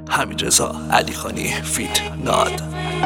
حمیدرضا علیخانی فیت ناد.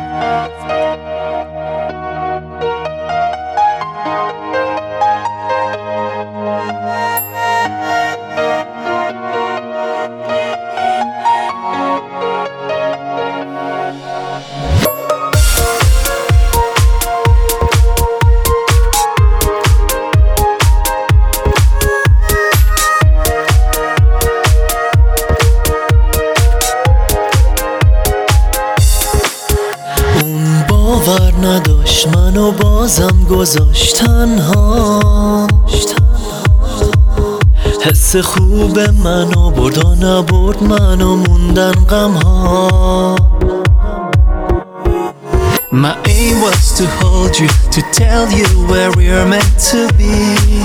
باور نداشت منو بازم گذاشت تنها، حس خوب منو برد و نبرد منو موندن غمها. My aim was to hold you, to tell you where we're meant to be.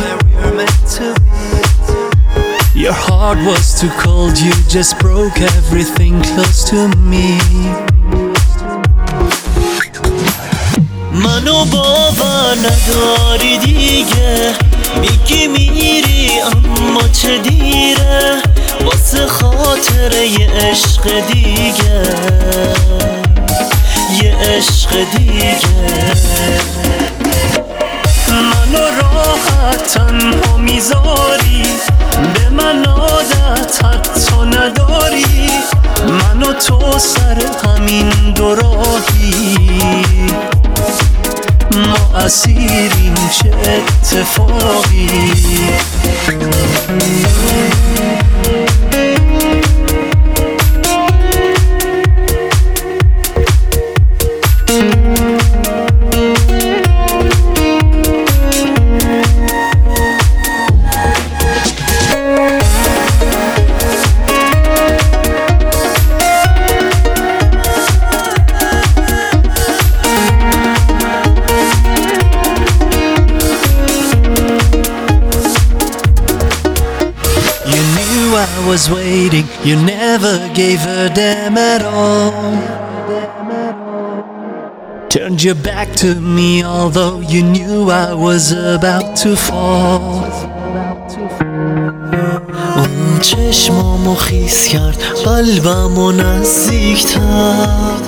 Your heart was too cold, you just broke everything close to me. منو باور نداری دیگه، میگی میری اما چه دیره، واسه خاطر یه عشق دیگه، یه عشق دیگه. منو راحت تنها میذاری، به من عادت حتی نداری، منو تو سر همین دو راهی، ما اسیریم چه اتفاقی. I was waiting, you never gave a damn at all. Turned your back to me although you knew I was about to fall. اون چشمامو خیس کرد، قلبمو نزدیکتر،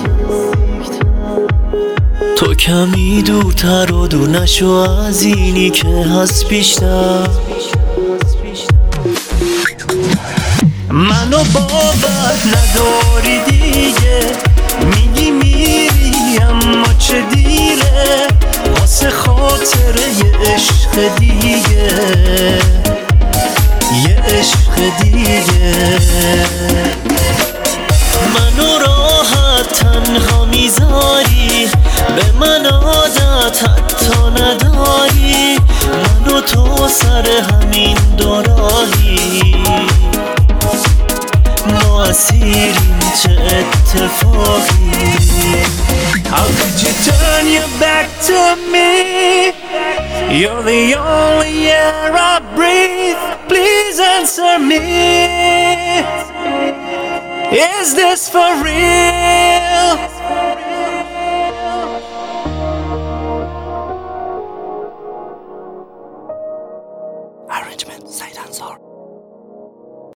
تو کمی دورتر و دور نشو از اینی که هست بیشتر. منو باور نداری دیگه، میگی میری اما چه دیره، واسه خاطر یه عشق دیگه، یه عشق دیگه. منو راحت تنها میذاری، به من عادت حتی نداری، منو تو سر همین دو راهی، ما اسیریم چه اتفاقی. How could you turn your back to me? You're the only air I breathe. Please answer me. Is this for real?